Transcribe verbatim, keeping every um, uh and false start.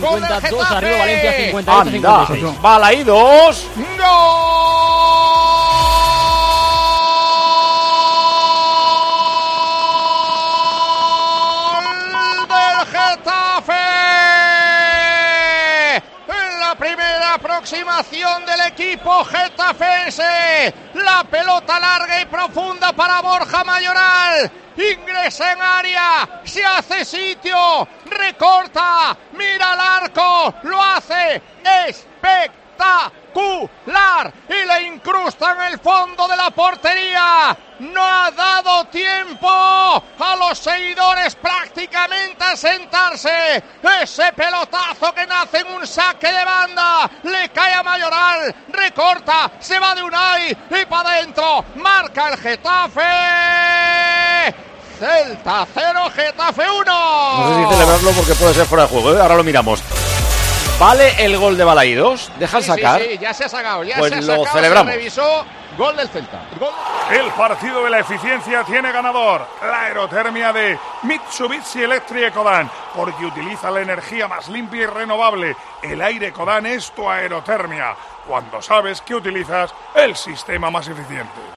cincuenta y dos arriba Valencia, cincuenta y ocho Anda, cincuenta y seis. Balaídos. ¡Gol del Getafe! En la primera aproximación del equipo getafense, la pelota larga y profunda para Borja Mayoral. Ingresa en área, se hace sitio, recorta, mira al arco, lo hace espectacular y le incrusta en el fondo de la portería. No ha dado tiempo a los seguidores prácticamente a sentarse. Ese pelotazo que nace en un saque de banda le cae a Mayoral, recorta, se va de Unai y para adentro, marca el Getafe. Celta cero, Getafe uno. No sé si celebrarlo porque puede ser fuera de juego, ¿eh? Ahora lo miramos. ¿Vale el gol de Balaídos? ¿Dejan sí, sacar? Sí, sí, ya se ha sacado, ya pues se ha lo sacado, celebramos. se revisó, gol del Celta. Gol. El partido de la eficiencia tiene ganador, la aerotermia de Mitsubishi Electric Ecodan, porque utiliza la energía más limpia y renovable. El aire Ecodan es tu aerotermia, cuando sabes que utilizas el sistema más eficiente.